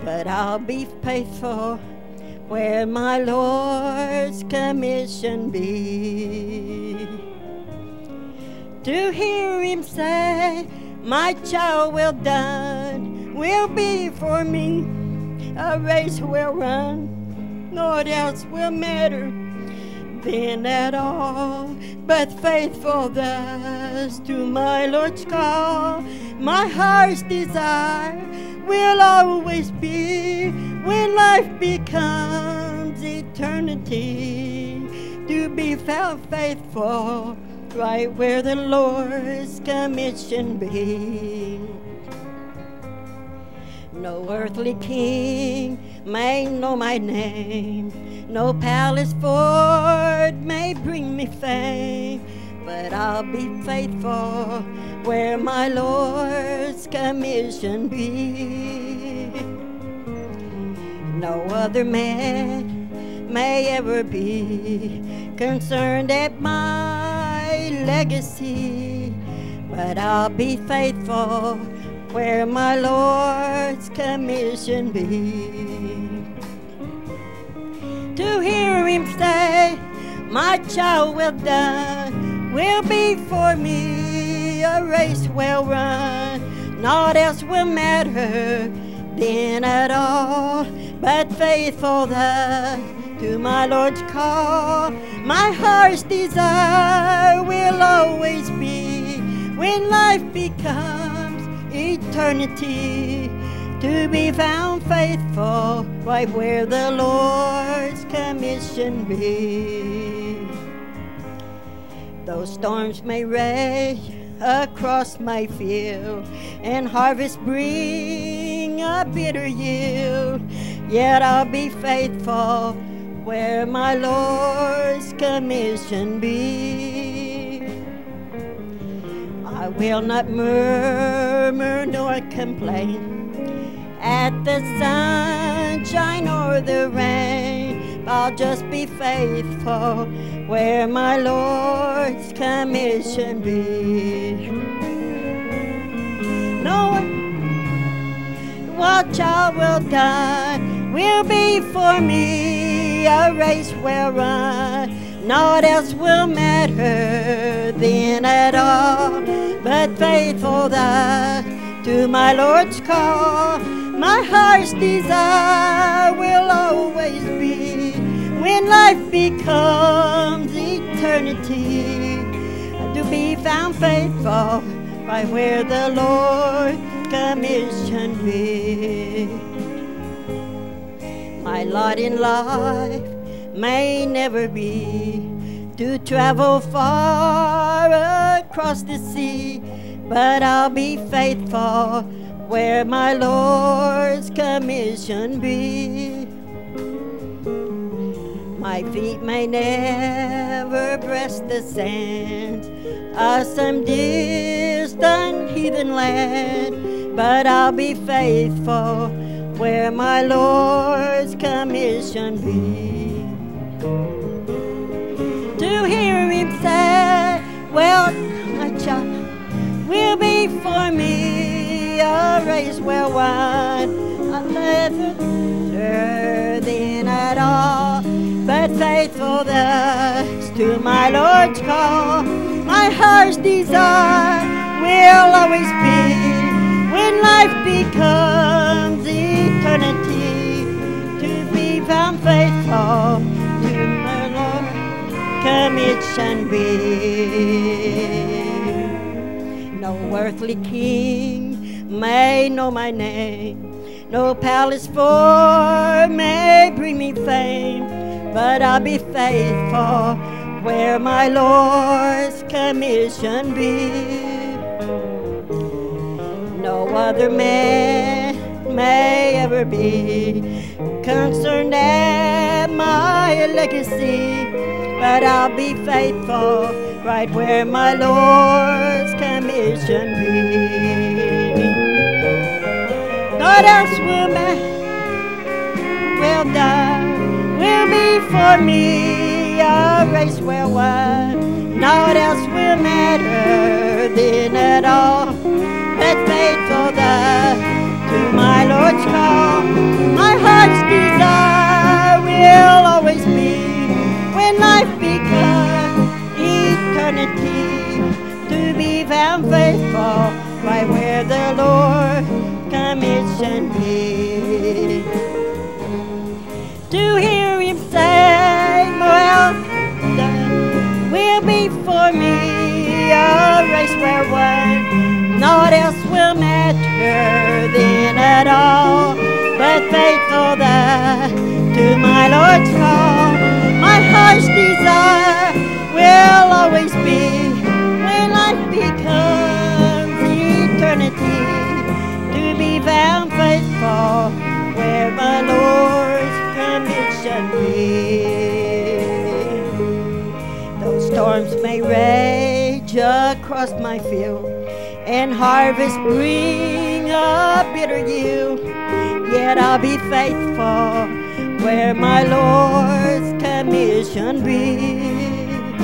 but I'll be faithful where my Lord's commission be. To hear him say, my child, well done, will be for me a race well run, naught else will matter then at all, but faithful thus to my Lord's call. My heart's desire will always be, when life becomes eternity, to be found faithful right where the Lord's commission be. No earthly king may know my name, no palace fort may bring me fame, but I'll be faithful where my Lord's commission be. No other man may ever be concerned at my legacy, but I'll be faithful where my Lord's commission be. To hear him say, my child, well done, will be for me a race well run, naught else will matter then at all, but faithful thus to my Lord's call. My heart's desire will always be, when life becomes eternity, to be found faithful right where the Lord's commission be. Though storms may rage across my field and harvest bring a bitter yield, yet I'll be faithful where my Lord's commission be. I will not murmur nor complain at the sunshine or the rain, I'll just be faithful where my Lord's commission be. No one, what child well done, will be for me a race well run, naught else will matter then at all, but faithful thus to my Lord's call. My heart's desire will always be, when life becomes eternity, to be found faithful right where the Lord commission be. My lot in life may never be to travel far across the sea, but I'll be faithful where my Lord's commission be. My feet may never breast the sands of some distant heathen land, but I'll be faithful where my Lord's commission be. To hear him say, well, my child, will be for me a race well won, I'll never than at all, but faithful thus to my Lord's call. My heart's desire will always be, when life becomes eternity, to be found faithful to my Lord commission be. No earthly king may know my name, no palace fort may bring me fame, but I'll be faithful where my Lord's commission be. No other man may ever be concerned at my legacy, but I'll be faithful right where my Lord's commission be. Naught else will well done, will be for me a race well won, naught else will matter then at all, but faithful thus to my Lord's call. where the Lord commissioned me. To hear him say, well done, will be for me a race well won. Naught else will matter then at all, but faithful thou to my Lord's call. My heart's desire will always be, when life becomes eternity, to be found faithful where my Lord's commission me. Though storms may rage across my field, and harvest bring a bitter yield, yet I'll be faithful where my Lord's commission be.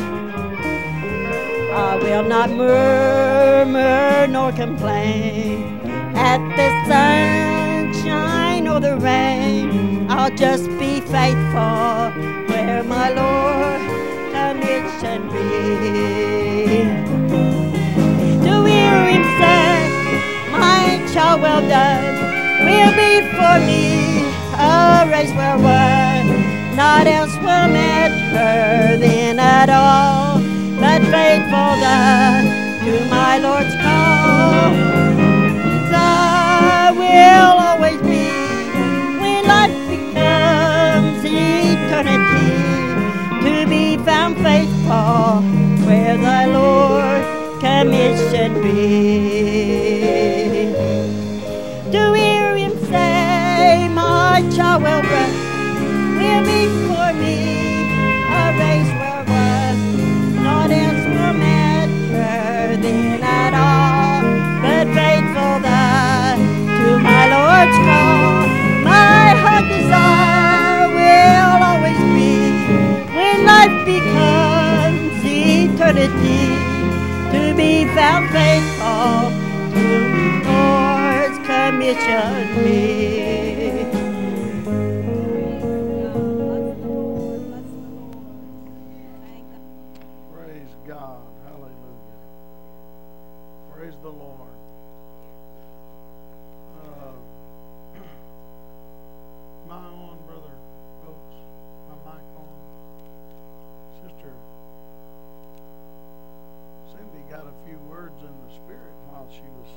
I will not murmur nor complain at the sunshine or the rain. I'll just be faithful where my Lord commission me. To hear him say, my child, well done, will be for me a race well won. Naught else will matter then at all, but faithful thou to my Lord's call. I will always be, when life becomes eternity, to be found faithful where thy Lord commission be. To hear him say, my child well run, will be for me a race well won. Naught else will matter then at all, but faithful thou to my Lord's call. My heart desire will always be, when life becomes eternity, to be found faithful to Lord's commission me. Praise God. Hallelujah. Praise the Lord. Am I on, Brother Oates? My mic on? Sister Cindy got a few words in the Spirit while she was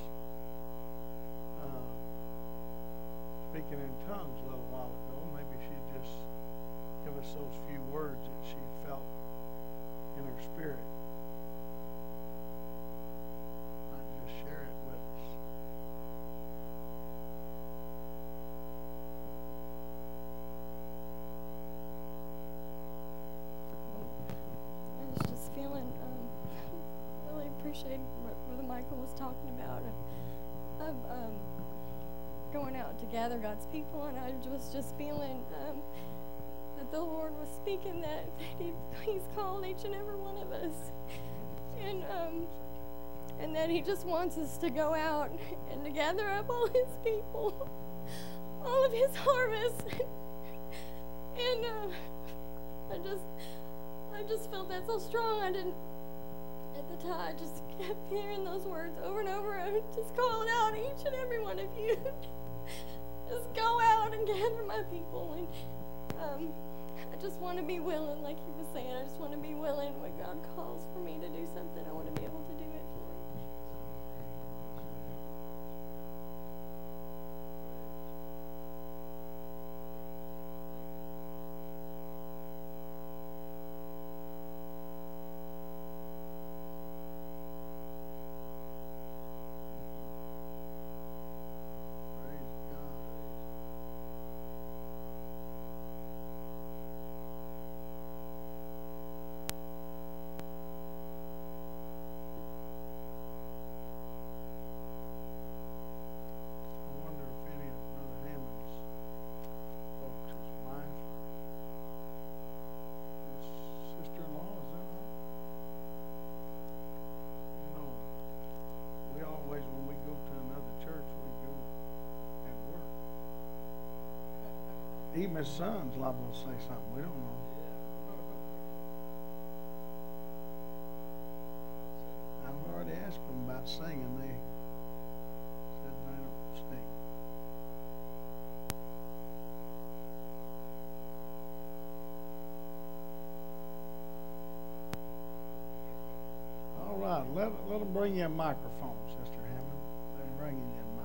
speaking in tongues a little while ago. Maybe she'd just give us those few words that she felt in her spirit. Might just share it with us. I was just feeling, really appreciate what Brother Michael was talking about of going out to gather God's people, and I was just feeling that the Lord was speaking that He's called each and every one of us, and that He just wants us to go out and to gather up all His people, all of His harvest, and I just felt that so strong. I didn't, at the time, I just kept hearing those words over and over. I just called out, each and every one of you, just go out and gather my people. And I just want to be willing, like he was saying, I just want to be willing when God calls for me to do something. I want to be able to do it for Him. Even his son's liable to say something. We don't know. I've already asked them about singing. let them bring you a microphone, Sister Hammond. Let them bring you a mic.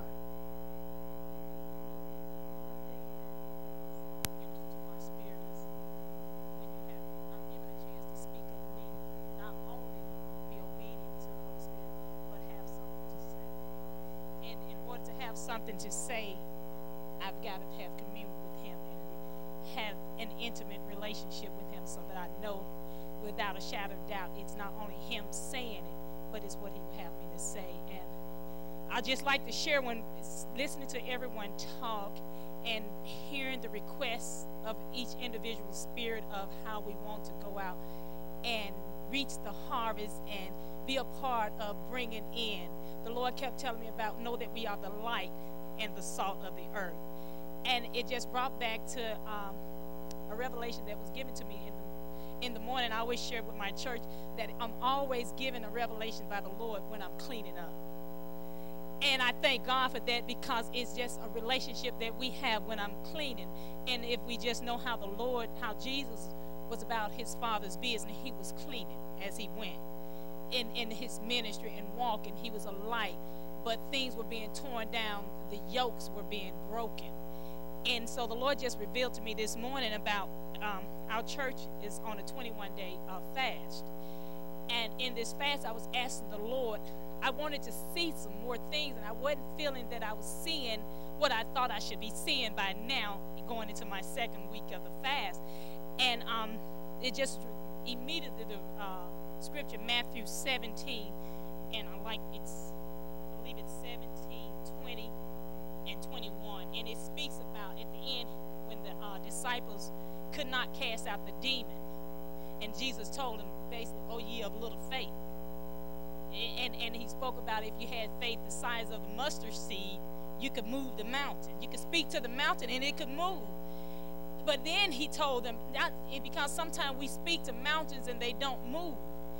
My spirit is when you have I'm given a chance to speak of me, not only be obedient to the Holy Spirit, but have something to say. And in order to have something to say, I've got to have communion with Him and have an intimate relationship with Him, so that I know without a shadow of doubt it's not only Him saying it, but it's what He would have me to say. And I just like to share, when listening to everyone talk and hearing the requests of each individual spirit of how we want to go out and reach the harvest and be a part of bringing in. The Lord kept telling me about, know that we are the light and the salt of the earth. And it just brought back to a revelation that was given to me in the morning. I always share with my church that I'm always given a revelation by the Lord when I'm cleaning up. And I thank God for that, because it's just a relationship that we have when I'm cleaning. And if we just know how how Jesus was about His Father's business, He was cleaning as He went in His ministry and walking. He was a light, but things were being torn down. The yokes were being broken. And so the Lord just revealed to me this morning about our church is on a 21-day fast. And in this fast, I was asking the Lord, I wanted to see some more things, and I wasn't feeling that I was seeing what I thought I should be seeing by now, going into my second week of the fast. And it just immediately, the scripture, Matthew 17, and I believe it's 17, 20, and 21. And it speaks about at the end when the disciples could not cast out the demon. And Jesus told them basically, "Oh, ye of little faith." And he spoke about if you had faith the size of the mustard seed, you could move the mountain. You could speak to the mountain and it could move. But then he told them, because sometimes we speak to mountains and they don't move.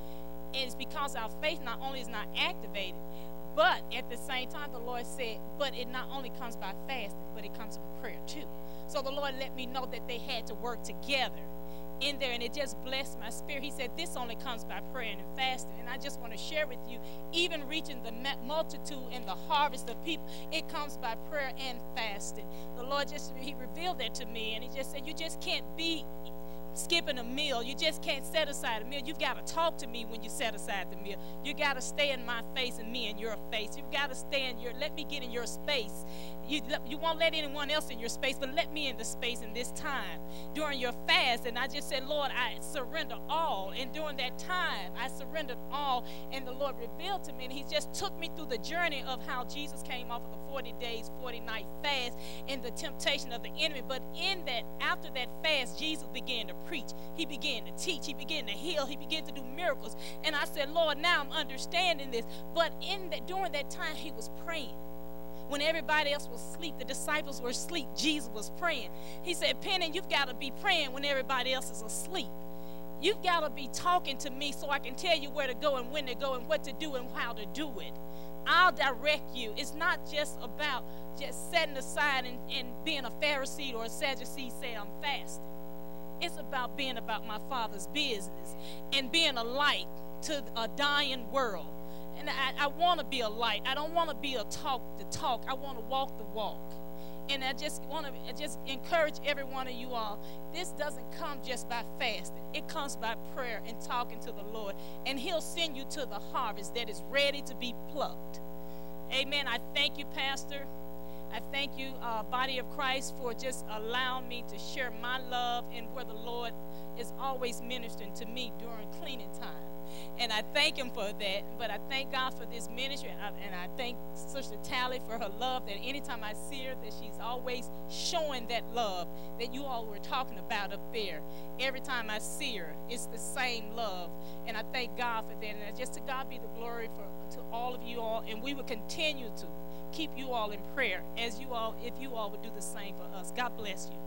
And it's because our faith not only is not activated, but at the same time, the Lord said, but it not only comes by fasting, but it comes with prayer too. So the Lord let me know that they had to work together in there, and it just blessed my spirit. He said, this only comes by prayer and fasting. And I just want to share with you, even reaching the multitude and the harvest of people, it comes by prayer and fasting. The Lord He revealed that to me, and He just said, you just can't be skipping a meal. You just can't set aside a meal. You've got to talk to me when you set aside the meal. You got to stay in my face and me in your face. You've got to stay in let me get in your space. You won't let anyone else in your space, but let me in the space in this time during your fast. And I just said, Lord, I surrender all. And during that time, I surrendered all. And the Lord revealed to me, and He just took me through the journey of how Jesus came off of the 40 days, 40 night fast and the temptation of the enemy. But in that, after that fast, Jesus began to preach. He began to teach. He began to heal. He began to do miracles. And I said, Lord, now I'm understanding this. But during that time, He was praying. When everybody else was asleep, the disciples were asleep, Jesus was praying. He said, Penny, you've got to be praying when everybody else is asleep. You've got to be talking to me so I can tell you where to go and when to go and what to do and how to do it. I'll direct you. It's not just about just setting aside and being a Pharisee or a Sadducee say I'm fasting. It's about being about my Father's business and being a light to a dying world. And I want to be a light. I don't want to be a talk the talk. I want to walk the walk. And I just want to encourage every one of you all. This doesn't come just by fasting. It comes by prayer and talking to the Lord. And He'll send you to the harvest that is ready to be plucked. Amen. I thank you, Pastor. I thank you, body of Christ, for just allowing me to share my love and where the Lord is always ministering to me during cleaning time. And I thank Him for that. But I thank God for this ministry. And I thank Sister Tally for her love, that anytime I see her, that she's always showing that love that you all were talking about up there. Every time I see her, it's the same love. And I thank God for that. And just to God be the glory to all of you all. And we will continue to keep you all in prayer as you all, if you all would do the same for us. God bless you.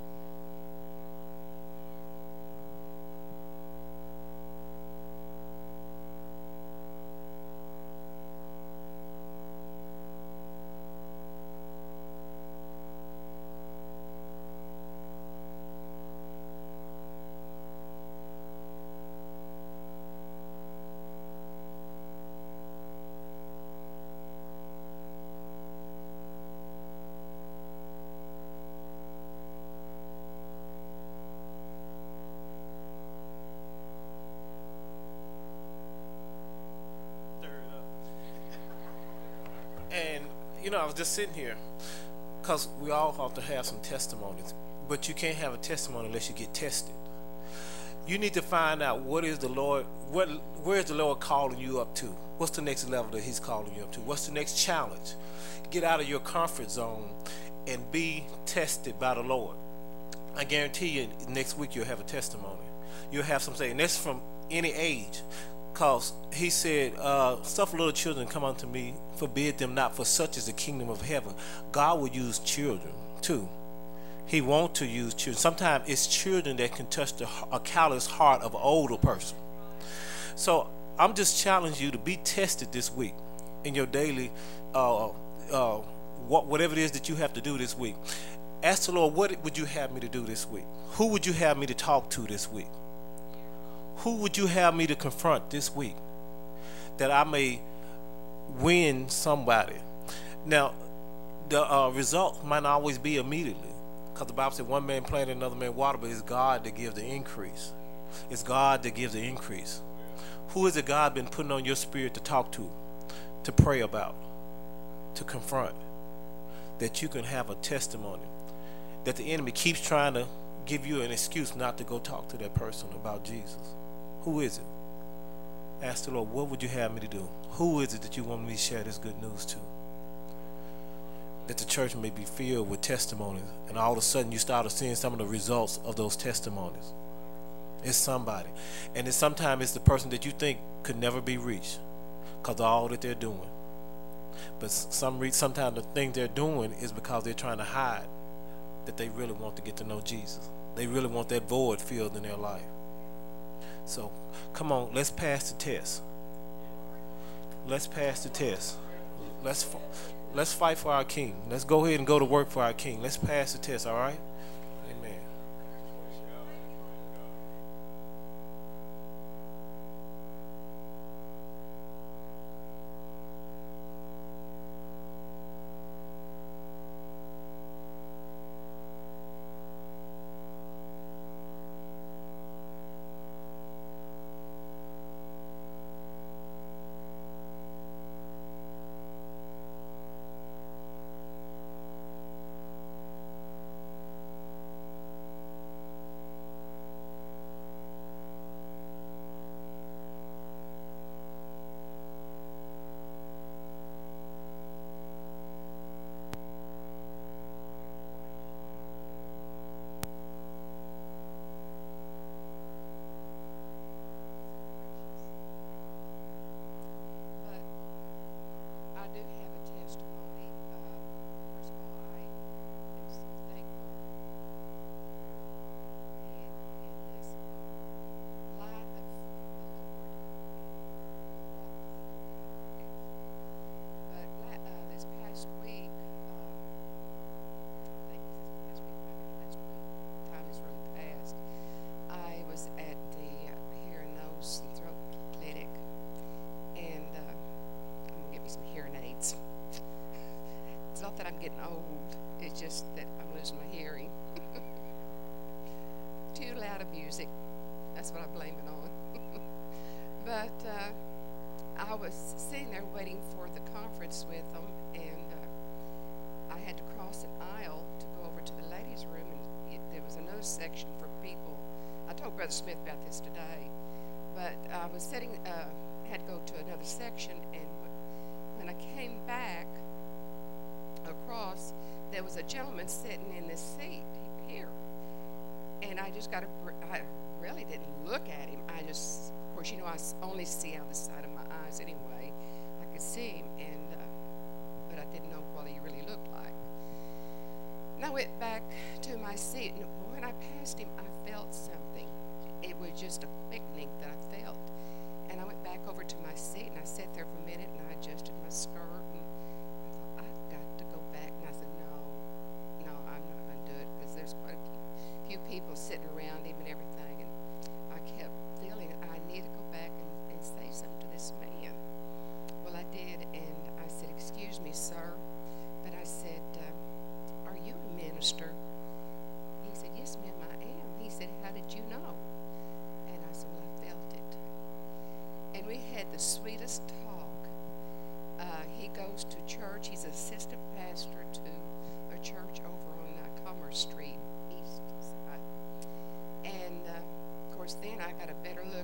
I was just sitting here because we all have to have some testimonies, but you can't have a testimony unless you get tested. You need to find out where is the Lord calling you up to? What's the next level that He's calling you up to? What's the next challenge? Get out of your comfort zone and be tested by the Lord. I guarantee you next week you'll have a testimony. You'll have something, and that's from any age. Because He said, suffer little children come unto me, forbid them not, for such is the kingdom of heaven. God will use children too. He wants to use children. Sometimes it's children that can touch a callous heart of an older person. So I'm just challenging you to be tested this week in your daily, whatever it is that you have to do this week. Ask the Lord, what would you have me to do this week? Who would you have me to talk to this week? Who would you have me to confront this week that I may win somebody? Now, the result might not always be immediately, because the Bible said one man planted, another man watered, but it's God that gives the increase. It's God that gives the increase. Who is it God been putting on your spirit to talk to pray about, to confront, that you can have a testimony, that the enemy keeps trying to give you an excuse not to go talk to that person about Jesus? Who is it? Ask the Lord, what would you have me to do? Who is it that you want me to share this good news to? That the church may be filled with testimonies, and all of a sudden you start seeing some of the results of those testimonies. It's somebody. And then sometimes it's the person that you think could never be reached because of all that they're doing. But sometimes the thing they're doing is because they're trying to hide that they really want to get to know Jesus. They really want that void filled in their life. So come on, let's pass the test. Let's pass the test. Let's fight for our King. Let's go ahead and go to work for our King. Let's pass the test, all right? Amen. That I'm getting old. It's just that I'm losing my hearing. Too loud of music. That's what I blame it on. But I was sitting there waiting for the conference with them, and I had to cross an aisle to go over to the ladies' room, and there was another section for people. I told Brother Smith about this today, but I was had to go to another section, and when I came back across, there was a gentleman sitting in this seat here, and I really didn't look at him. I just, of course, I only see out the side of my eyes anyway. I could see him, but I didn't know what he really looked like. And I went back to my seat, and when I passed him, I felt something. It was just a quickening that I felt. And I went back over to my seat, and I sat there for a minute, and I adjusted my skirt, and I thought, I've got to go back. And I said, no, I'm not going to do it, because there's quite a few people sitting around him and everything. And I kept feeling I need to go back and say something to this man. Well, I did, and I said, excuse me, sir. But I said, are you a minister? He said, yes, ma'am, I am. He said, how did you know? And I said, well, I felt it. And we had the sweetest talk.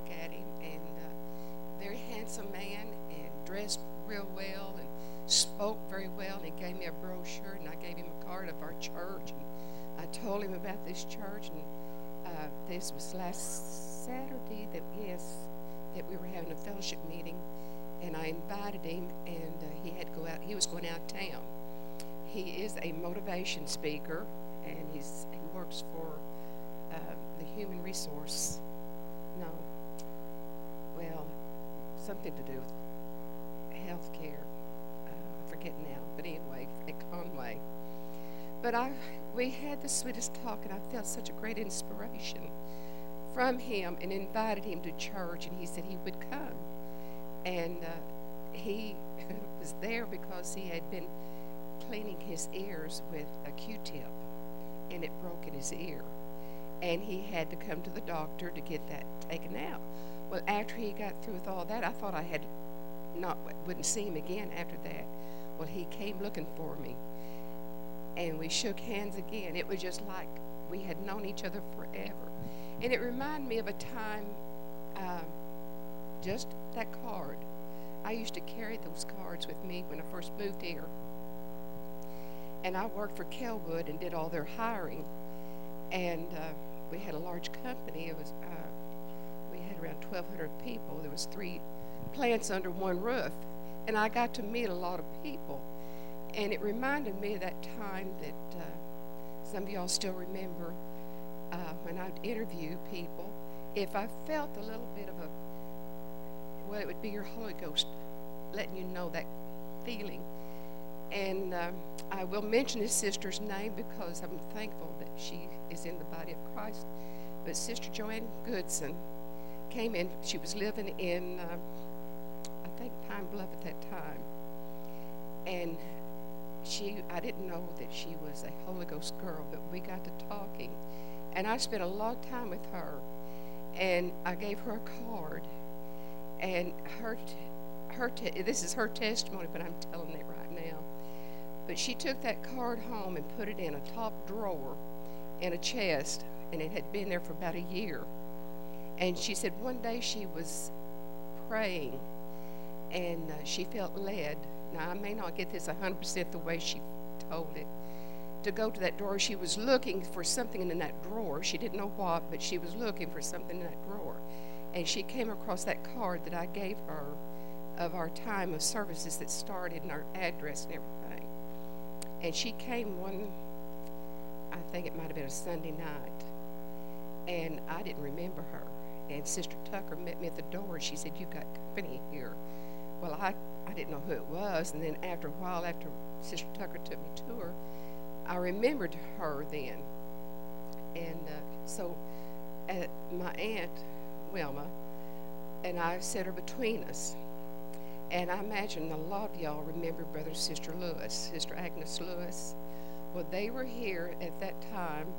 at him, and very handsome man, and dressed real well, and spoke very well, and he gave me a brochure, and I gave him a card of our church, and I told him about this church, and this was last Saturday that we were having a fellowship meeting, and I invited him, and he had to go out. He was going out of town. He is a motivation speaker, and he works for the human resource. No, well, something to do with health care. I forget now, but anyway, at Conway. But we had the sweetest talk, and I felt such a great inspiration from him, and invited him to church, and he said he would come. And he was there because he had been cleaning his ears with a Q-tip, and it broke in his ear, and he had to come to the doctor to get that taken out. Well, after he got through with all that, I thought I wouldn't see him again after that. Well, he came looking for me, and we shook hands again. It was just like we had known each other forever. And it reminded me of a time, just that card. I used to carry those cards with me when I first moved here. And I worked for Kelwood and did all their hiring. And we had a large company. It was we had around 1,200 people. There was 3 plants under one roof. And I got to meet a lot of people. And it reminded me of that time that some of y'all still remember when I'd interview people. If I felt a little bit of well, it would be your Holy Ghost letting you know that feeling. And I will mention this sister's name because I'm thankful that she is in the body of Christ. But Sister Joanne Goodson came in. She was living in, I think, Pine Bluff at that time. And I didn't know that she was a Holy Ghost girl, but we got to talking. And I spent a long time with her. And I gave her a card. And this is her testimony, but I'm telling it right now. But she took that card home and put it in a top drawer in a chest, and it had been there for about a year. And she said one day she was praying, and she felt led. Now, I may not get this 100% the way she told it, to go to that drawer. She was looking for something in that drawer. She didn't know what, but she was looking for something in that drawer. And she came across that card that I gave her of our time of services that started and our address and everything. And she came I think it might have been a Sunday night, and I didn't remember her. And Sister Tucker met me at the door, and she said, "You got company here." Well, I didn't know who it was, and then after a while, after Sister Tucker took me to her, I remembered her then. And so my aunt, Wilma, and I set her between us. And I imagine a lot of y'all remember Brother and Sister Lewis, Sister Agnes Lewis. Well, they were here at that time.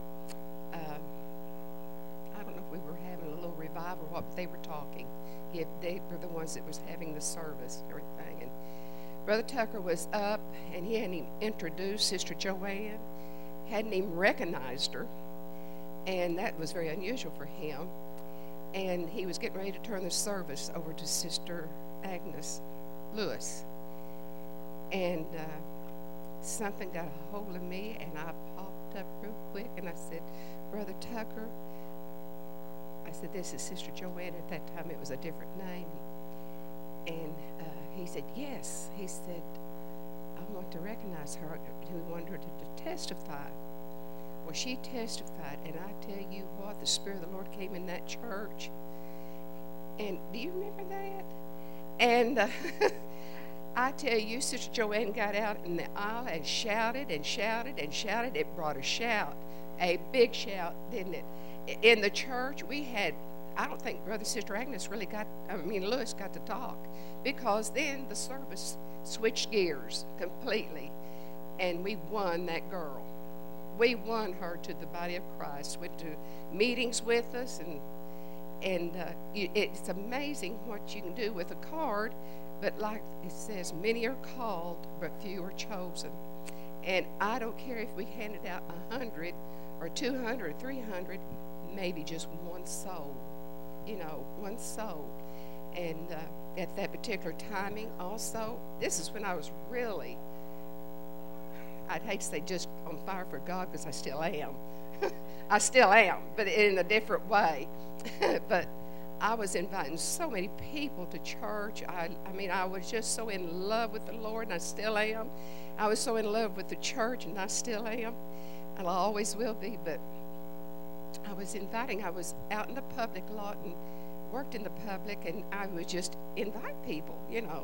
I don't know if we were having a little revival or what, but they were talking. They were the ones that was having the service and everything. And Brother Tucker was up, and he hadn't even introduced Sister Joanne, hadn't even recognized her, and that was very unusual for him. And he was getting ready to turn the service over to Sister Agnes Lewis. And something got a hold of me, and I popped up real quick, and I said, "Brother Tucker," I said, "this is Sister Joanne." At that time, it was a different name. And he said, "Yes." He said, "I want to recognize her." He wanted her to testify. Well, she testified, and I tell you what, the Spirit of the Lord came in that church. And do you remember that? And I tell you, Sister Joanne got out in the aisle and shouted and shouted and shouted. It brought a shout, a big shout, didn't it? In the church, we had, I don't think Brother and Sister Agnes Lewis got to talk, because then the service switched gears completely, and we won that girl. We won her to the body of Christ, went to meetings with us, and it's amazing what you can do with a card. But like it says, many are called, but few are chosen. And I don't care if we handed out 100 or 200 or 300, maybe just one soul one soul. And at that particular timing also, this is when I was really, I'd hate to say just on fire for God, because I still am. I still am, but in a different way. But I was inviting so many people to church. I mean, I was just so in love with the Lord, and I still am. I was so in love with the church, and I still am, and I always will be. But I was out in the public a lot and worked in the public, and I would just invite people,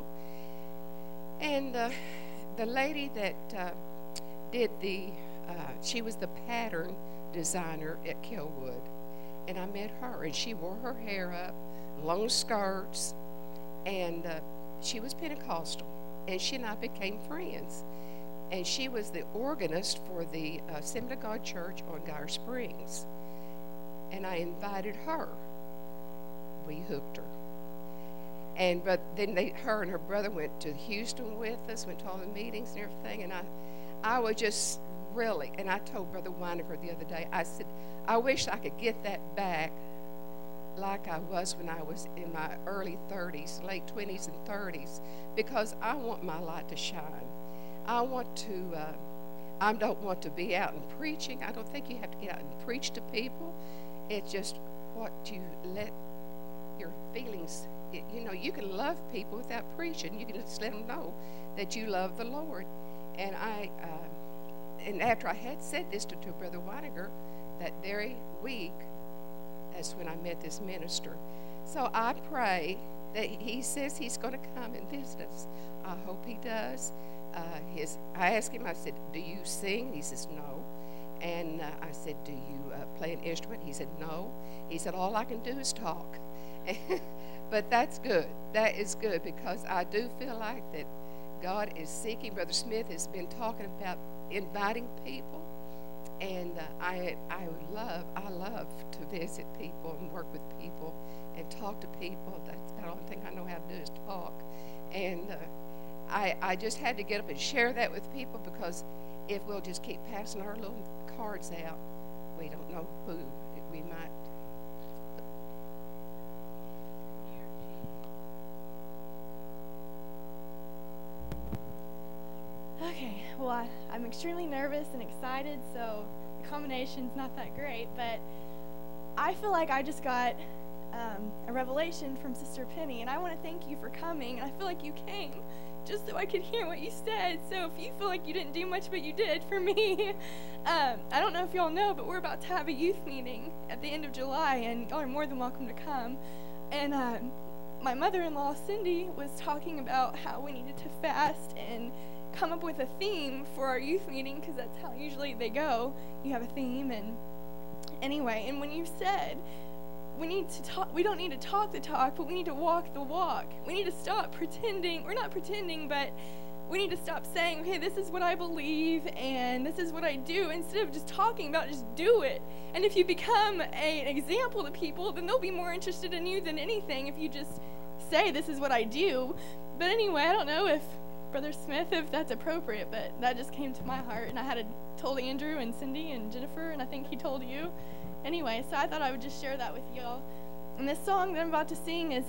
And the lady that did she was the pattern designer at Killwood. And I met her, and she wore her hair up, long skirts, and she was Pentecostal. And she and I became friends. And she was the organist for the Assembly of God Church on Geyer Springs. And I invited her. We hooked her. But then her and her brother went to Houston with us, went to all the meetings and everything. And I was just really, and I told Brother Weiniger the other day, I said, I wish I could get that back like I was when I was in my early 30s, late 20s and 30s, because I want my light to shine. I don't want to be out and preaching. I don't think you have to get out and preach to people. It's just what you let your feelings, you can love people without preaching. You can just let them know that you love the Lord. And and after I had said this to Brother Weiniger, that very week, that's when I met this minister. So I pray that he says he's going to come and visit us. I hope he does. I asked him, I said, do you sing? He says, no. And I said, do you play an instrument? He said, no. He said, all I can do is talk. But that's good. That is good, because I do feel like that God is seeking. Brother Smith has been talking about inviting people, and I love to visit people and work with people and talk to people. That's the only thing I know how to do is talk. And I just had to get up and share that with people, because if we'll just keep passing our little cards out, we don't know who we might. Okay, well, I'm extremely nervous and excited, so the combination's not that great, but I feel like I just got a revelation from Sister Penny, and I want to thank you for coming, and I feel like you came just so I could hear what you said. So if you feel like you didn't do much, but you did for me, I don't know if y'all know, but we're about to have a youth meeting at the end of July, and y'all are more than welcome to come. And my mother-in-law, Cindy, was talking about how we needed to fast and come up with a theme for our youth meeting, because that's how usually they go. You have a theme, and anyway, and when you said we need to talk, we don't need to talk the talk, but we need to walk the walk. We need to stop pretending, or not pretending, but we need to stop saying, okay, this is what I believe and this is what I do, instead of just talking about it, just do it. And if you become an example to people, then they'll be more interested in you than anything if you just say, this is what I do. But anyway, I don't know if Brother Smith, if that's appropriate, but that just came to my heart, and I had told Andrew and Cindy and Jennifer, and I think he told you. Anyway, so I thought I would just share that with y'all. And this song that I'm about to sing is,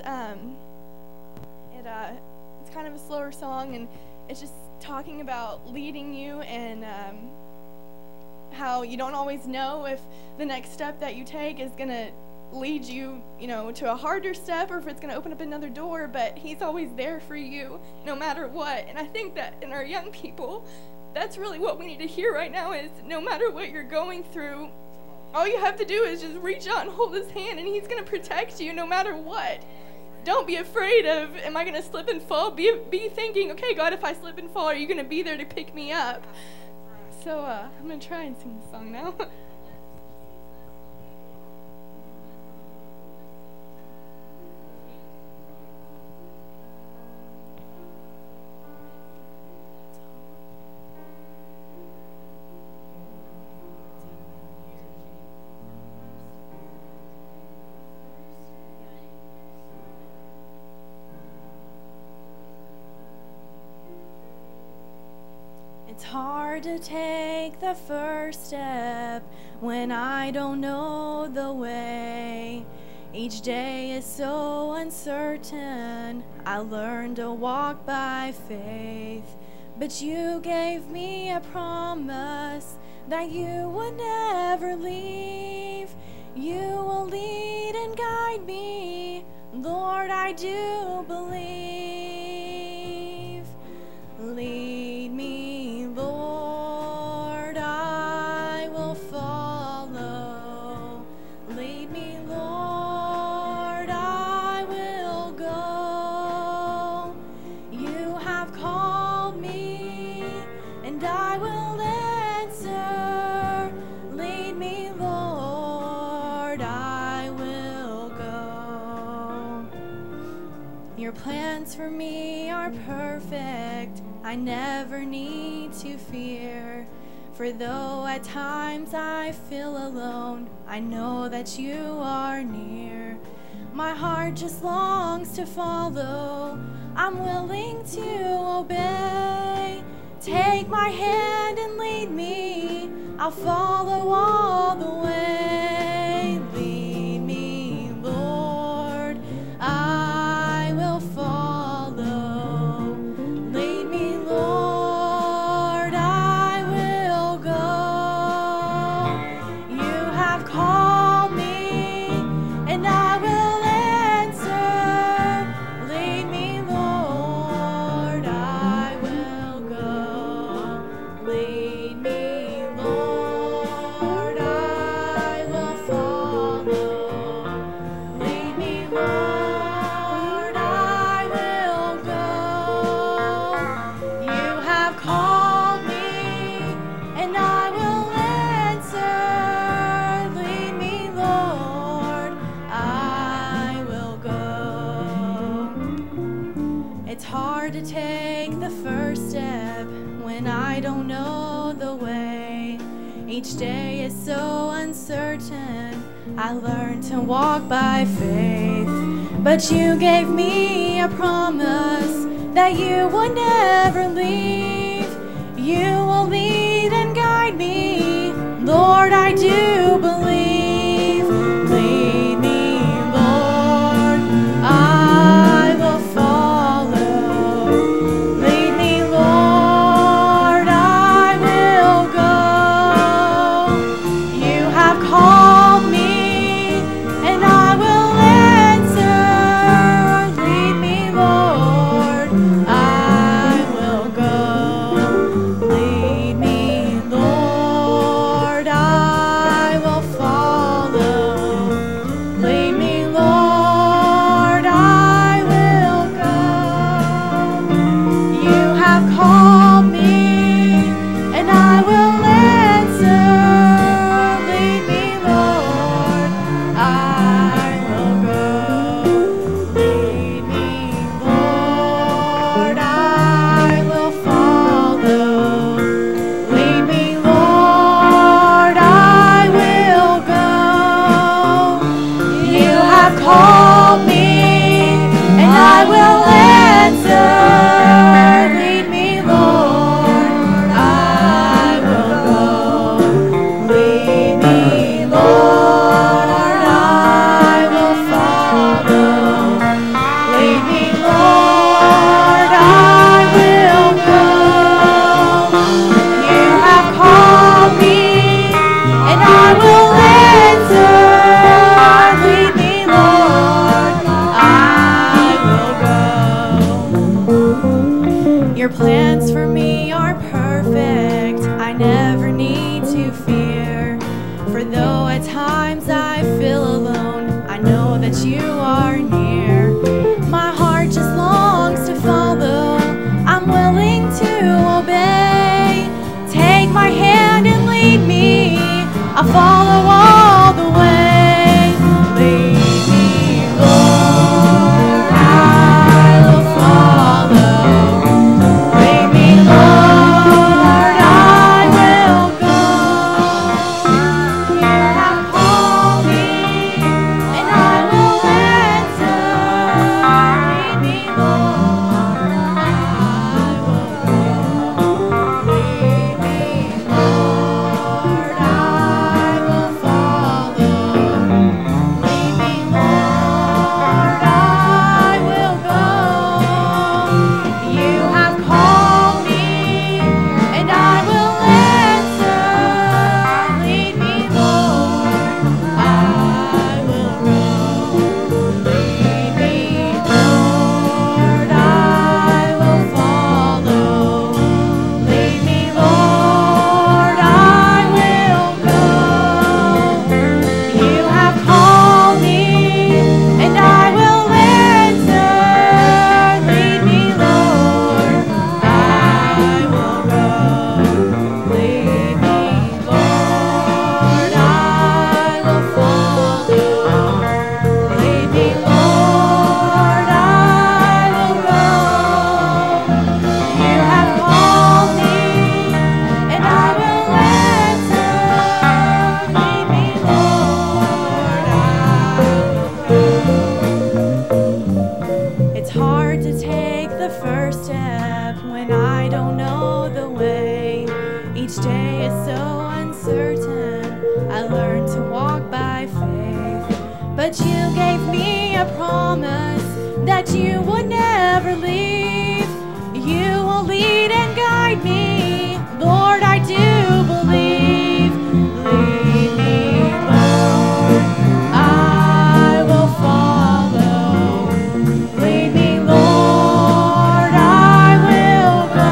it's kind of a slower song, and it's just talking about leading you, and how you don't always know if the next step that you take is going to lead you, to a harder step, or if it's going to open up another door, but he's always there for you no matter what. And I think that in our young people, that's really what we need to hear right now, is no matter what you're going through, all you have to do is just reach out and hold his hand, and he's going to protect you no matter what. Don't be afraid of, am I going to slip and fall? Be thinking, okay, God, if I slip and fall, are you going to be there to pick me up? So I'm going to try and sing the song now. It's hard to take the first step when I don't know the way. Each day is so uncertain. I learned to walk by faith, but you gave me a promise that you would never leave. You will lead and guide me, Lord, I do believe. Lead me, Lord, I will follow. Lead me, Lord, I will go. You have called me, and I will answer. Lead me, Lord, I will go. Your plans for me are perfect. I never need to fear. For though at times I feel alone, I know that you are near. My heart just longs to follow. I'm willing to obey. Take my hand and lead me. I'll follow all the way. Lead me, Lord, I will follow. Lead me, Lord, I will go. You have called me, and I will answer. Lead me, Lord, I will go. Lead me, Lord, I will follow. Lead me, Lord, I will go. You have called me, and I will answer. Lead me, Lord, I will go. It's hard to take the first step when I don't know the way. Each day is so uncertain. I learned to walk by faith, but you gave me a promise that you would never leave. You will lead and guide me, Lord, I do believe. Lead me, Lord, I will follow. Lead me, Lord, I will go. You have called me, and I will answer. Lead me, Lord, I will go. Lead me, Lord, I will follow. Lead me, Lord, I will go. You have called me, and I will answer. Lead me, Lord, I will go. Lead me, Lord, I will follow. Lead me, Lord, I will go. You have called me, and I will answer. Lead me, Lord, I will go. Lead me, Lord, I will follow. Lead me, Lord, I will go. You have called me, and I will answer. Lead me, Lord, I will go. Your plans for me are perfect. I never need to fear. For though at times I feel alone, I know that you are near. My heart just longs to follow. I'm willing to obey. Take my hand and lead me. I'll follow all the way. Lead me, Lord, I will follow. Lead me, Lord, I will go. You have called me, and I will answer. Lead me, Lord, I will go. Lead me, Lord, I will follow. But you gave me a promise that you would never leave. You will lead and guide me, Lord, I do believe. Lead me, Lord, I will follow. Lead me, Lord, I will go.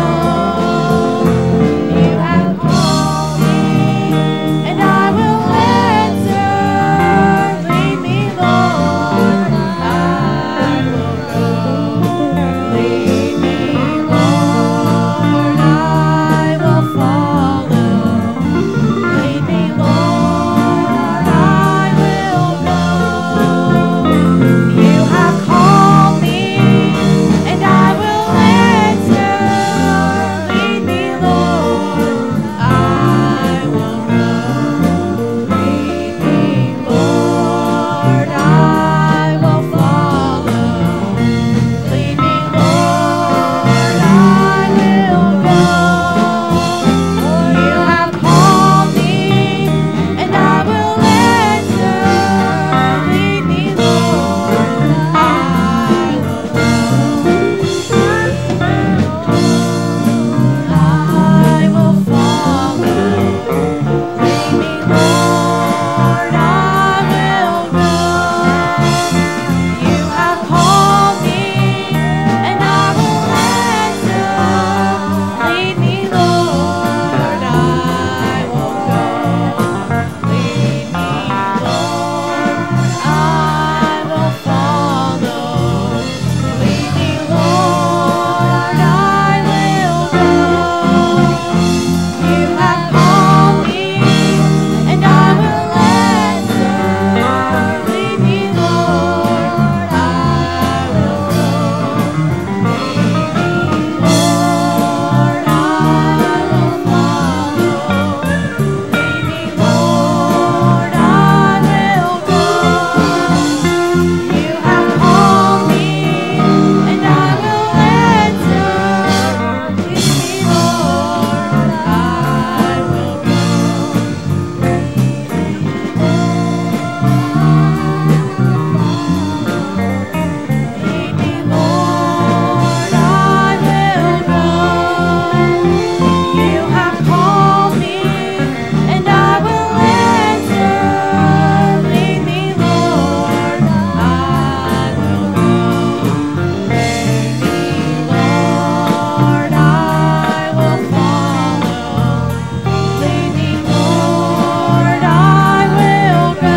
You have called me, and I will answer. Lead me, Lord, I will go. Lead me, Lord, I will follow. Lead me, Lord, I will go. You have called me, and I will answer. Lead me, Lord, I will go. Lead me, Lord, I will follow. Lead me, Lord, I will go. You have called me, and I will answer. Lead me, Lord, I will go. I will follow. Lead me, Lord, I will go. You have called me, and I will answer. Lead me, Lord, I will go. Lead me, Lord, I will follow. Lead me, Lord, I will go. You have called me, and I will answer. Lead me, Lord, I will go. Lead me, Lord, I will follow. Lead me, Lord, I will go. You have called me, and I will answer. Lead me, Lord, I will go. Lead me, Lord, I will go. You have called me, and I will answer. Lead me, Lord, I will go. Lead me, Lord, I will follow. Lead me, Lord, I will go.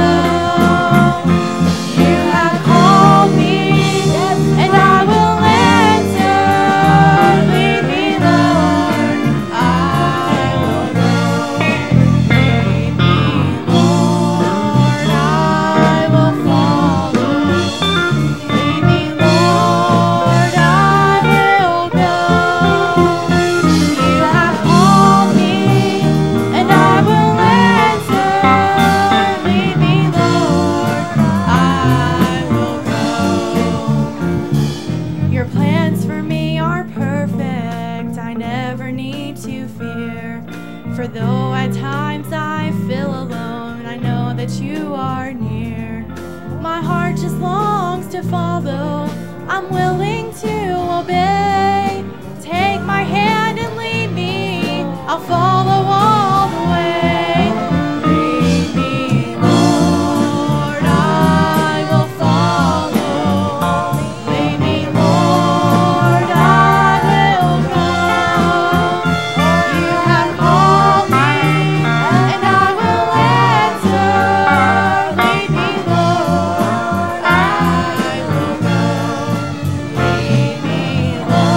You have called me, and I will answer. Lead me, Lord, I will go. Lead me, Lord, I will follow. Lead me, Lord, I will go. You have called me, and I will answer. Lead me, Lord, I will go. Your plans for me are perfect. I never need to fear. For though at times I feel alone, I know that you are near. My heart just longs to follow. I'm willing to obey. Take my hand and lead me. I'll follow all the way. Lead me, Lord, I will follow. Lead me, Lord, I will go. You have called me, and I will answer. Lead me, Lord, I will go. Lead me, Lord.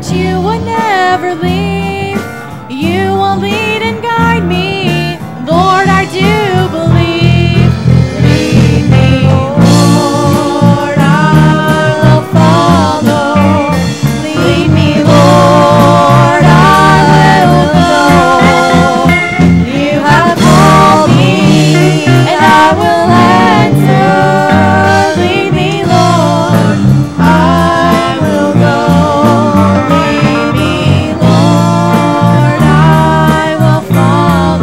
that you would never leave. You will lead and guide me, Lord, I do believe. Lead me, Lord, I will follow. Lead me, Lord, I will go. You have called me, and I will answer. Lead me, Lord, I will go. Lead me, Lord, I will follow.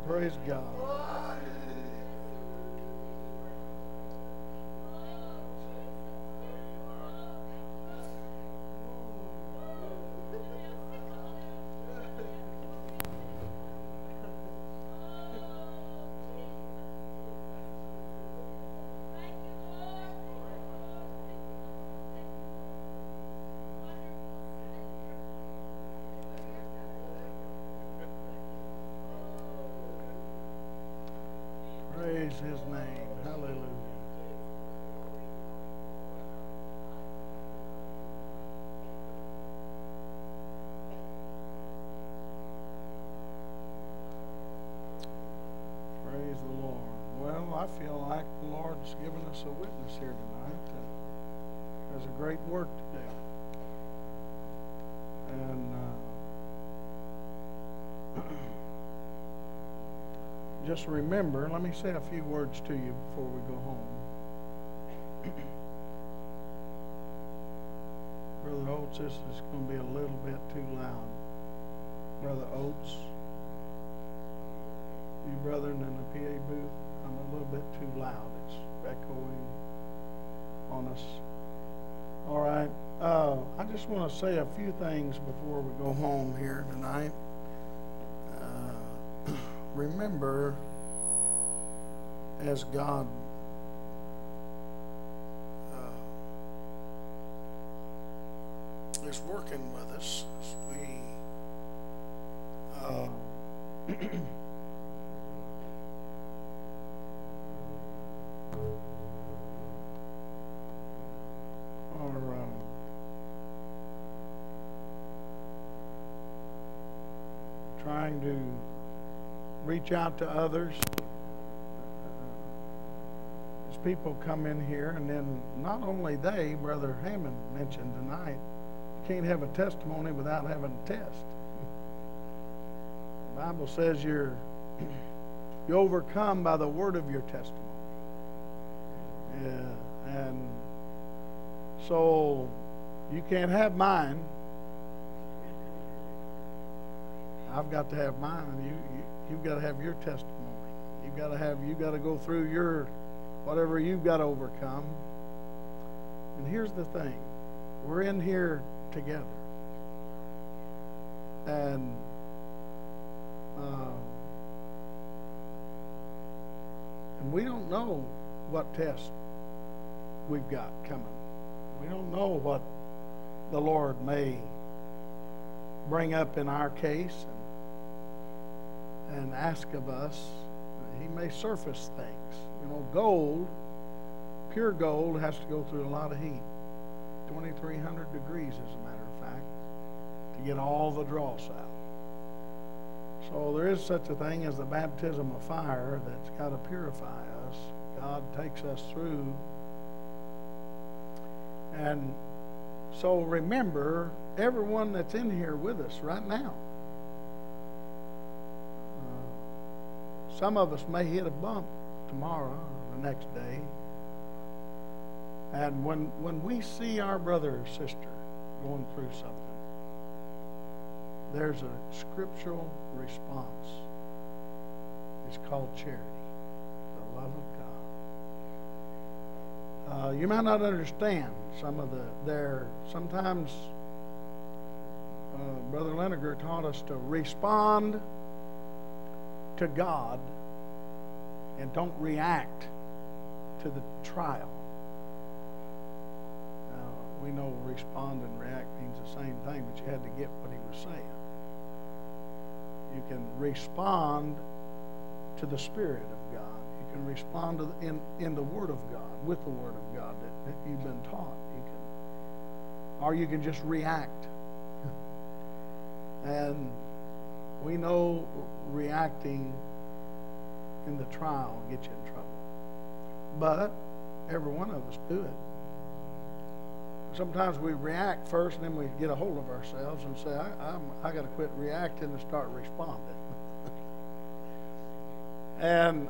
Praise God. Praise his name. Hallelujah. Praise the Lord. Well, I feel like the Lord's given us a witness here tonight. There's a great work to do. And just remember, let me say a few words to you before we go home. Brother Oates, this is going to be a little bit too loud. Brother Oates, you brethren in the PA booth, I'm a little bit too loud. It's echoing on us. All right. I just want to say a few things before we go home here tonight. Remember, as God is working with us, as we are trying to reach out to others as people come in here, and then not only they, Brother Hammond mentioned tonight, you can't have a testimony without having a test. The Bible says you overcome by the word of your testimony. And so you can't have mine. I've got to have mine, and you've got to have your testimony. You've got to go through your whatever you've got to overcome. And here's the thing: we're in here together, and we don't know what test we've got coming. We don't know what the Lord may bring up in our case and ask of us. He may surface things. You know, gold, pure gold, has to go through a lot of heat. 2,300 degrees, as a matter of fact, to get all the dross out. So there is such a thing as the baptism of fire that's got to purify us. God takes us through. And so remember, everyone that's in here with us right now, some of us may hit a bump tomorrow or the next day. And when we see our brother or sister going through something, there's a scriptural response. It's called charity, the love of God. You might not understand some of sometimes Brother Leniger taught us to respond to God and don't react to the trial. Now, we know respond and react means the same thing, but you had to get what he was saying. You can respond to the Spirit of God. You can respond to in the Word of God, with the Word of God that you've been taught. Or you can just react. And we know reacting in the trial will get you in trouble. But every one of us do it. Sometimes we react first, and then we get a hold of ourselves and say, I got to quit reacting and start responding. And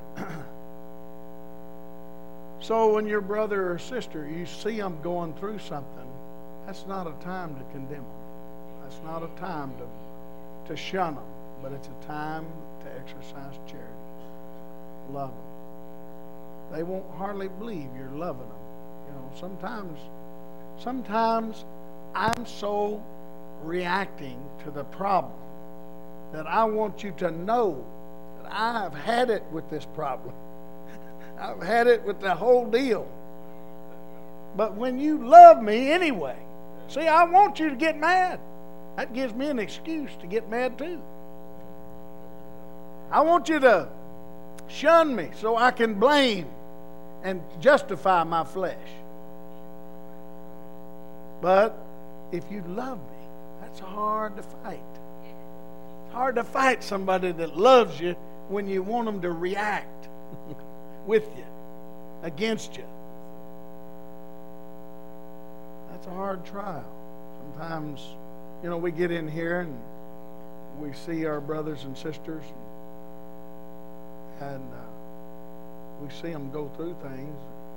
so when your brother or sister, you see them going through something, that's not a time to condemn them. That's not a time to shun them. but it's a time to exercise charity. Love them. They won't hardly believe you're loving them. You know, sometimes I'm so reacting to the problem that I want you to know that I've had it with this problem. I've had it with the whole deal. But when you love me anyway, see, I want you to get mad. That gives me an excuse to get mad too. I want you to shun me so I can blame and justify my flesh. But if you love me, that's hard to fight. It's hard to fight somebody that loves you when you want them to react with you, against you. That's a hard trial. Sometimes, you know, we get in here and we see our brothers and sisters and we see them go through things.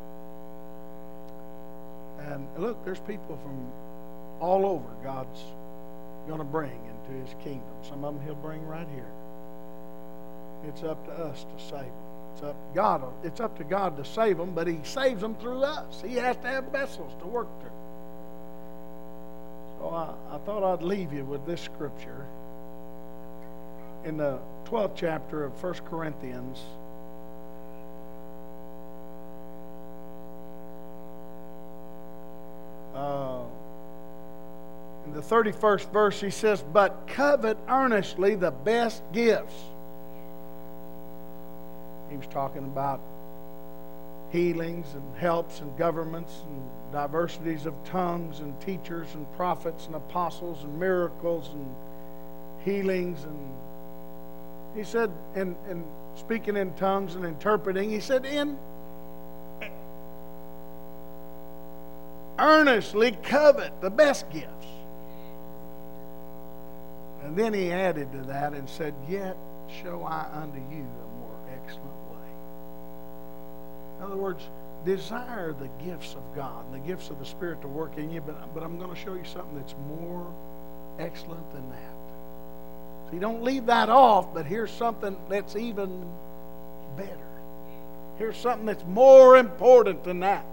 And look, there's people from all over God's going to bring into His kingdom. Some of them He'll bring right here. It's up to us to save them. It's up to God to save them, but He saves them through us. He has to have vessels to work through. So I thought I'd leave you with this scripture in the 12th chapter of 1 Corinthians. In the 31st verse, he says, "But covet earnestly the best gifts." He was talking about healings and helps and governments and diversities of tongues and teachers and prophets and apostles and miracles and healings. And he said, and speaking in tongues and interpreting, he said, earnestly covet the best gifts. And then he added to that and said, "Yet show I unto you a more excellent way." In other words, desire the gifts of God, the gifts of the Spirit to work in you, but I'm going to show you something that's more excellent than that. So you don't leave that off, but here's something that's even better. Here's something that's more important than that.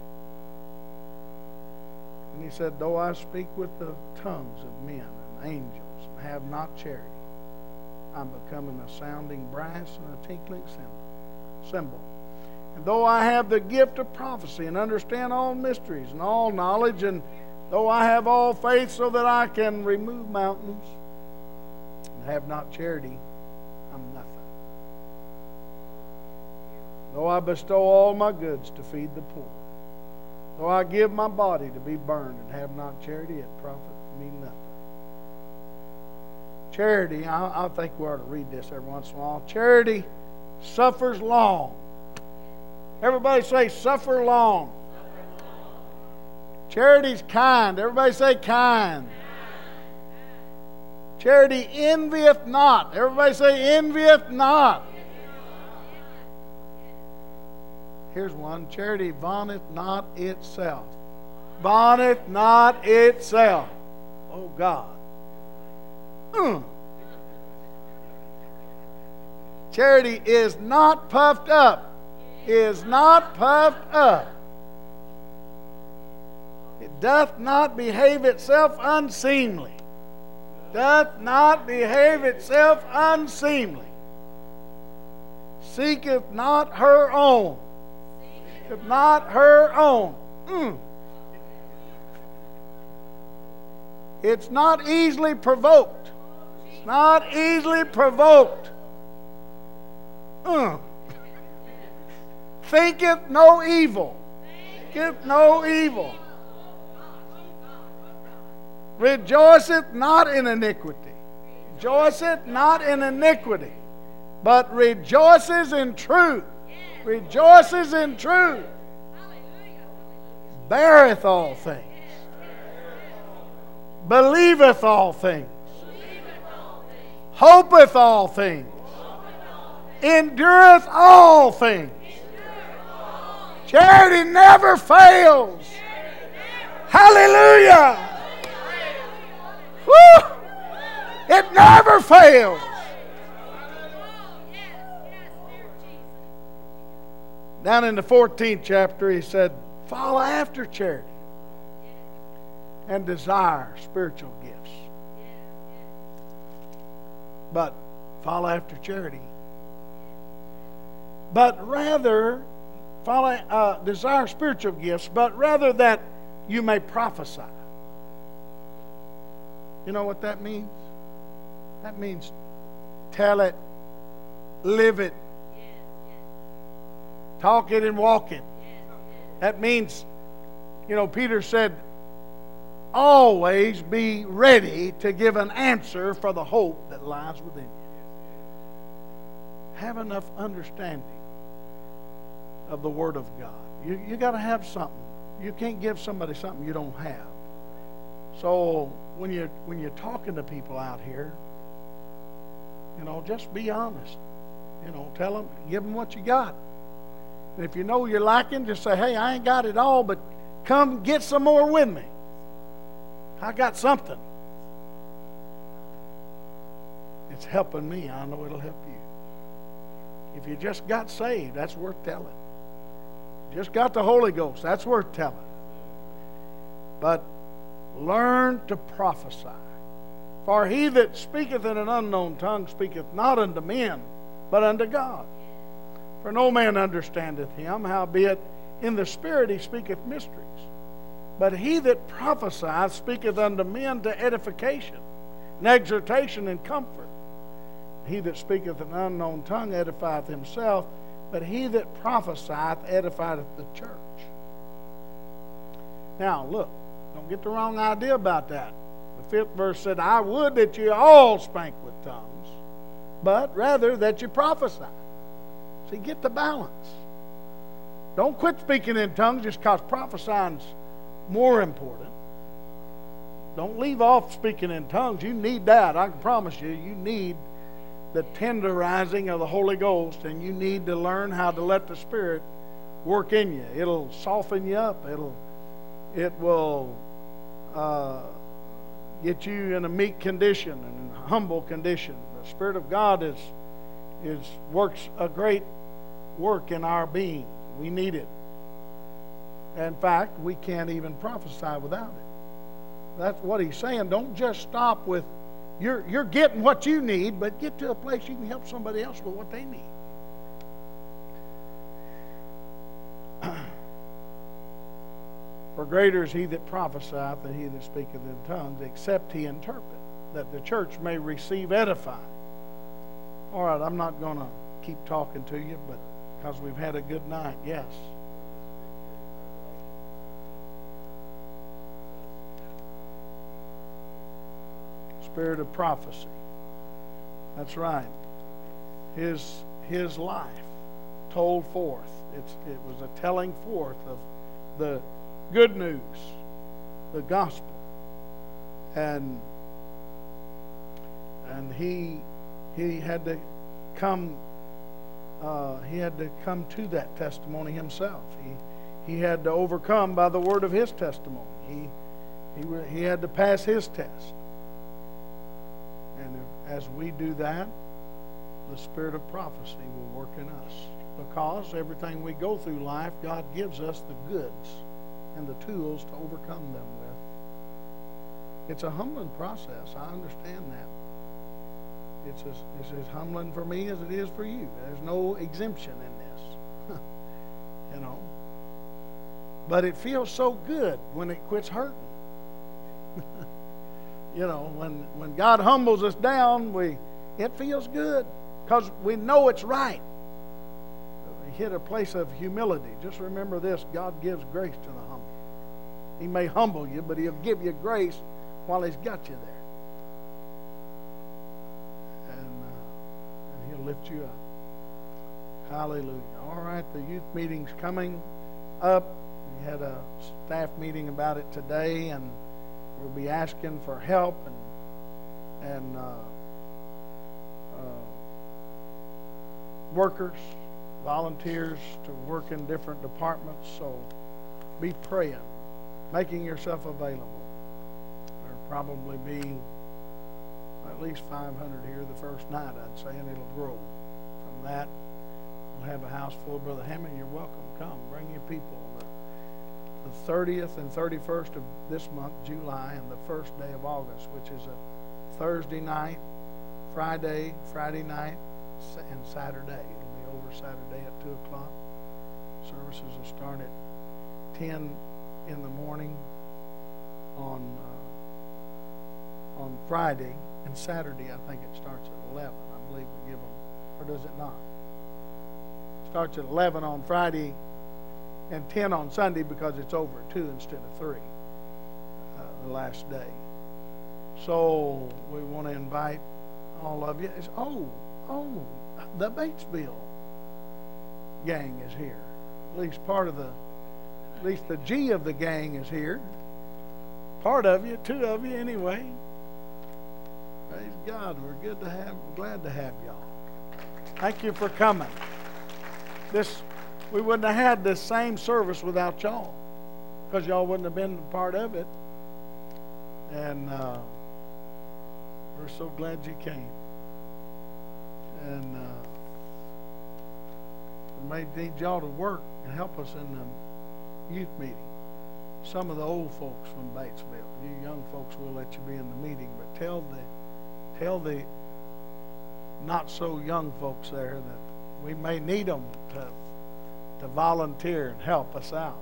And he said, "Though I speak with the tongues of men and angels and have not charity, I'm becoming a sounding brass and a tinkling cymbal. And though I have the gift of prophecy and understand all mysteries and all knowledge, and though I have all faith so that I can remove mountains, and have not charity, I'm nothing. Though I bestow all my goods to feed the poor, though I give my body to be burned and have not charity, it profiteth me nothing." Charity, I think we ought to read this every once in a while. Charity suffers long. Everybody say, suffer long. Charity's kind. Everybody say, kind. Charity envieth not. Everybody say, envieth not. Here's one. Charity vaunteth not itself. Vaunteth not itself. Oh, God. Charity is not puffed up. Is not puffed up. It doth not behave itself unseemly. Doth not behave itself unseemly. Seeketh not her own. Seeketh not her own. It's not easily provoked. It's not easily provoked. Thinketh no evil. Thinketh no evil. Rejoiceth not in iniquity. Rejoiceth not in iniquity. But rejoices in truth. Rejoices in truth. Beareth all things. Believeth all things. Hopeth all things. Endureth all things. Charity never fails. Hallelujah. Woo! It never fails. Down in the 14th chapter, he said, follow after charity and desire spiritual gifts. But follow after charity. But rather, desire spiritual gifts, but rather that you may prophesy. You know what that means? That means tell it, live it, talk it and walk it. That means, Peter said, always be ready to give an answer for the hope that lies within you. Have enough understanding of the Word of God. You got to have something. You can't give somebody something you don't have. So when you're talking to people out here, just be honest. Tell them, give them what you got. And if you know you're lacking, just say, hey, I ain't got it all, but come get some more with me. I got something. It's helping me. I know it'll help you. If you just got saved, that's worth telling. Just got the Holy Ghost, that's worth telling. But learn to prophesy. For he that speaketh in an unknown tongue speaketh not unto men, but unto God. For no man understandeth him, howbeit in the Spirit he speaketh mysteries. But he that prophesieth speaketh unto men to edification, and exhortation, and comfort. He that speaketh in an unknown tongue edifieth himself, but he that prophesieth edifieth the church. Now, look, don't get the wrong idea about that. The 5th verse said, I would that you all spake with tongues, but rather that you prophesy. See, get the balance. Don't quit speaking in tongues just because prophesying's more important. Don't leave off speaking in tongues. You need that. I can promise you, you need the tenderizing of the Holy Ghost, and you need to learn how to let the Spirit work in you. It'll soften you up. It will get you in a meek condition and a humble condition. The Spirit of God works a great work in our being. We need it. In fact, we can't even prophesy without it. That's what he's saying. Don't just stop with you're getting what you need, but get to a place you can help somebody else with what they need. For greater is he that prophesieth than he that speaketh in tongues, except he interpret, that the church may receive edifying. All right, I'm not going to keep talking to you, but because we've had a good night, yes. Spirit of prophecy. That's right. His life told forth. It was a telling forth of the good news, the gospel, and he had to come. He had to come to that testimony himself. He had to overcome by the word of his testimony. He had to pass his test. And as we do that, the spirit of prophecy will work in us. Because everything we go through life, God gives us the goods and the tools to overcome them with. It's a humbling process. I understand that. It's as humbling for me as it is for you. There's no exemption in this. But it feels so good when it quits hurting. When God humbles us down, it feels good because we know it's right. We hit a place of humility. Just remember this: God gives grace to the humble. He may humble you, but He'll give you grace while He's got you there, and He'll lift you up. Hallelujah! All right, the youth meeting's coming up. We had a staff meeting about it today, and we'll be asking for help and workers, volunteers to work in different departments. So be praying, making yourself available. There'll probably be at least 500 here the first night, I'd say, and it'll grow from that. We'll have a house full. Brother Hammond, you're welcome. Come, bring your people. The 30th and 31st of this month, July, and the first day of August, which is a Thursday night, Friday night, and Saturday. It'll be over Saturday at 2 o'clock. Services will start at 10 in the morning on Friday, and Saturday I think it starts at 11. I believe we give them, or does it not? It starts at 11 on Friday and 10 on Sunday because it's over at 2 instead of 3 the last day. So we want to invite all of you. The Batesville gang is here. At least the G of the gang is here. Part of you, 2 of you anyway. Praise God. We're glad to have y'all. Thank you for coming. We wouldn't have had this same service without y'all, because y'all wouldn't have been part of it. And we're so glad you came. And we may need y'all to work and help us in the youth meeting. Some of the old folks from Batesville, you young folks, will let you be in the meeting, but tell the not so young folks there that we may need them to volunteer and help us out.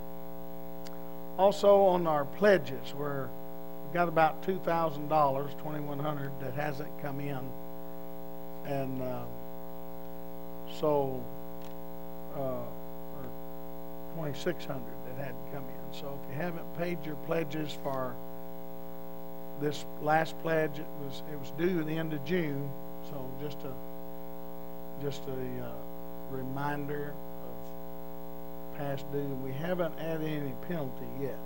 Also on our pledges, we've got about $2,000, $2,100 that hasn't come in, and or $2,600 that hadn't come in. So if you haven't paid your pledges for this last pledge, it was due at the end of June. So just a reminder of past due. We haven't added any penalty yet.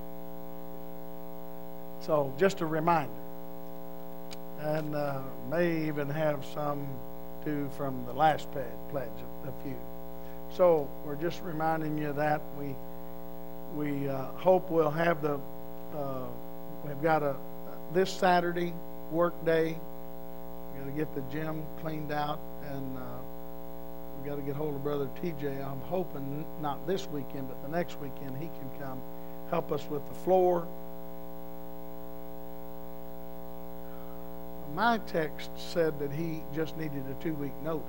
So just a reminder. And may even have some due from the last pledge, a few. So we're just reminding you of that. We hope we'll have we've got this Saturday work day. We got to get the gym cleaned out, and we got to get hold of Brother TJ. I'm hoping not this weekend, but the next weekend he can come help us with the floor. My text said that he just needed a 2-week notice.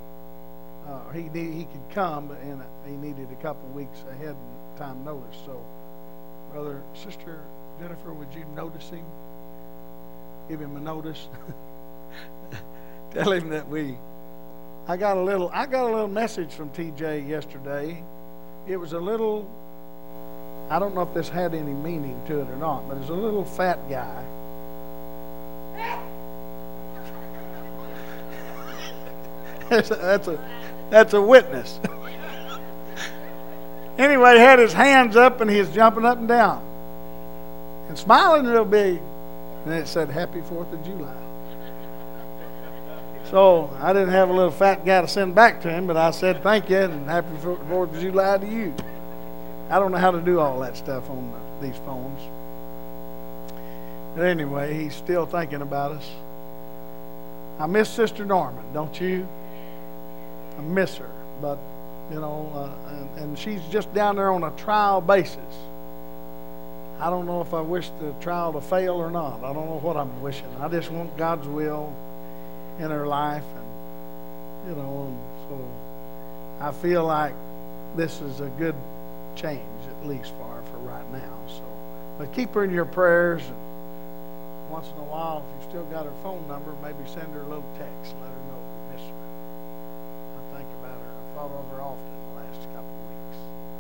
He could come, and he needed a couple weeks ahead time notice. So, Sister Jennifer, would you notice him? Give him a notice. Tell him that I got a little message from TJ yesterday. It was a little, I don't know if this had any meaning to it or not, but it's a little fat guy. That's a witness. Anyway, he had his hands up and he was jumping up and down and smiling real big. And it said, "Happy 4th of July." So I didn't have a little fat guy to send back to him, but I said thank you and happy 4th of July to you. I don't know how to do all that stuff on these phones. But anyway, he's still thinking about us. I miss Sister Norman, don't you? I miss her, but and she's just down there on a trial basis. I don't know if I wish the trial to fail or not. I don't know what I'm wishing. I just want God's will in her life, and and so I feel like this is a good change, at least for her for right now. So, but keep her in your prayers, and once in a while, if you've still got her phone number, maybe send her a little text and let her know you miss her. I think about her. I've thought of her often in the last couple of weeks.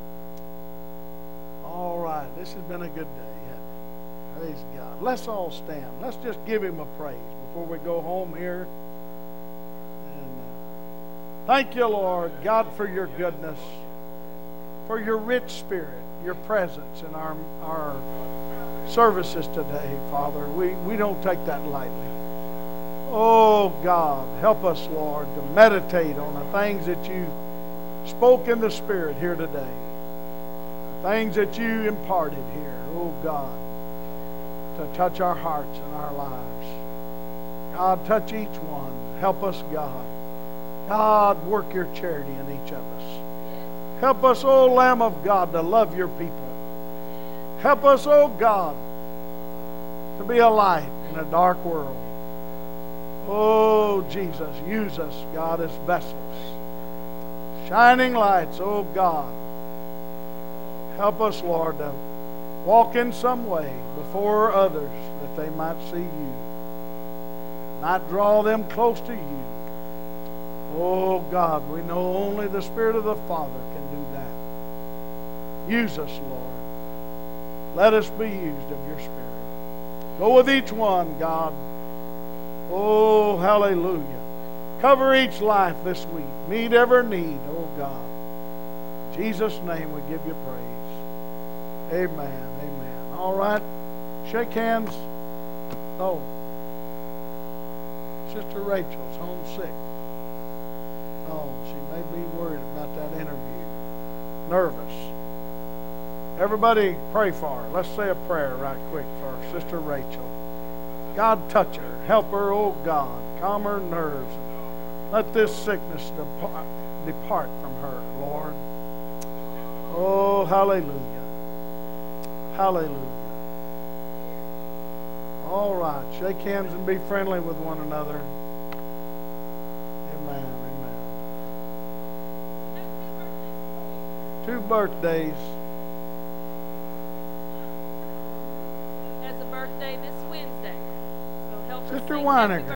All right, this has been a good day, hasn't it? Praise God. Let's all stand. Let's just give him a praise before we go home here. And thank you, Lord God, for your goodness, for your rich spirit, your presence in our services today, Father. We don't take that lightly. Oh, God, help us, Lord, to meditate on the things that you spoke in the Spirit here today. The things that you imparted here, oh, God, to touch our hearts and our lives. God, touch each one. Help us, God, God, work your charity in each of us. Help us, O Lamb of God, to love your people. Help us, O God, to be a light in a dark world. Oh, Jesus, use us, God, as vessels. Shining lights, oh God. Help us, Lord, to walk in some way before others that they might see you. Might draw them close to you. Oh God, we know only the Spirit of the Father can do that. Use us, Lord. Let us be used of your Spirit. Go with each one, God. Oh, hallelujah. Cover each life this week. Meet every need, oh God. In Jesus' name we give you praise. Amen. Amen. All right. Shake hands. Oh. Sister Rachel's homesick. Oh, she may be worried about that interview. Nervous. Everybody pray for her. Let's say a prayer right quick for Sister Rachel. God, touch her. Help her, oh God. Calm her nerves. Let this sickness depart from her, Lord. Oh, hallelujah. Hallelujah. All right. Shake hands and be friendly with one another. Amen. Amen. 2 birthdays. Has a birthday this Wednesday. So help us Sister sing Weiniger. happy